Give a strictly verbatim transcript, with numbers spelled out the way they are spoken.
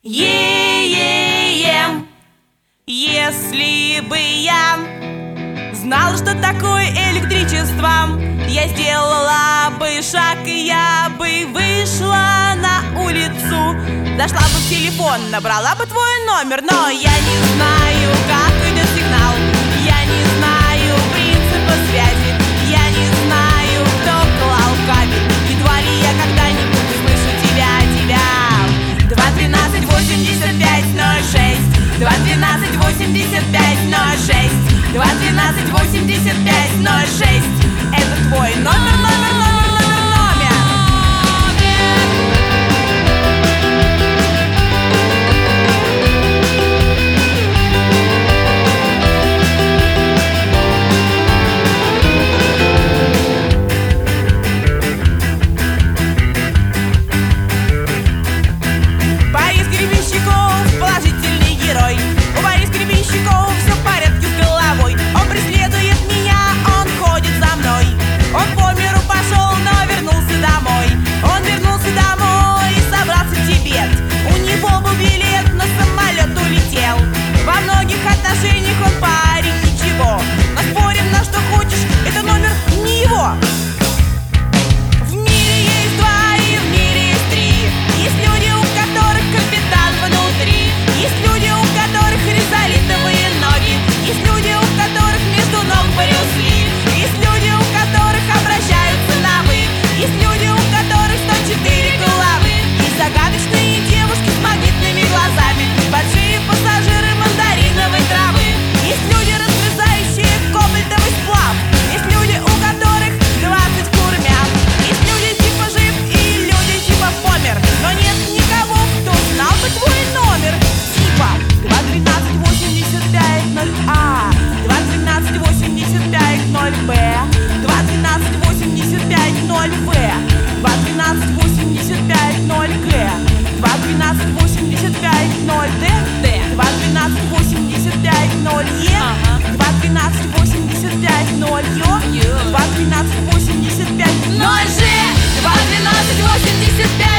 Е-е-ем. Если бы я знала, что такое электричество, я сделала бы шаг, и я бы вышла на улицу. Зашла бы в телефон, набрала бы твой номер, но я не знаю, как идет сигнал. Я не знаю принципа связи. Я не знаю, кто клал кабель. Едва ли я когда-нибудь слышу тебя, тебя. Два тринадцать восемьдесят пять ноль шесть. Два тринадцать восемьдесят пять ноль шесть. Два тринадцать восемьдесят пять ноль шесть. Это твой номер, номер, номер, номер, номер. Борис Гребенщиков — положительный герой. У Бориса Гребенщикова все в порядке с головой. Он преследует меня, он ходит за мной. Он по миру пошел, но вернулся домой. Он вернулся домой и собрался в Тибет. У него был билет, на самолет улетел. Во многих отношениях он парень ничего. Но спорим на что хочешь, это номер не его. В мире есть два и в мире есть три. Есть люди, у которых капитан внутри. Есть люди, у которых ризолитовые ноги. Есть люди, у которых между ног Брюс Ли. Есть люди, у которых обращаются на «вы». Есть люди, у которых сто четыре головы. Есть загадочные девушки с магнитными глазами. Большие пассажиры мандариновой травы. Есть люди, разгрызающие кобальтовый сплав. Есть люди, у которых двадцать курмят. Есть люди типа жив и люди типа помер. Но нет никого, кто знал бы твой номер. Типа два тринадцать восемьдесят пять ноль А, два тринадцать восемьдесят пять ноль Б, два тринадцать восемьдесят пять ноль В, два тринадцать восемьдесят пять ноль Г, два тринадцать восемьдесят пять ноль Д, два тринадцать восемьдесят пять ноль Е, два тринадцать восемьдесят пять ноль Ё, два тринадцать восемьдесят пять ноль Ж, два тринадцать восемьдесят пять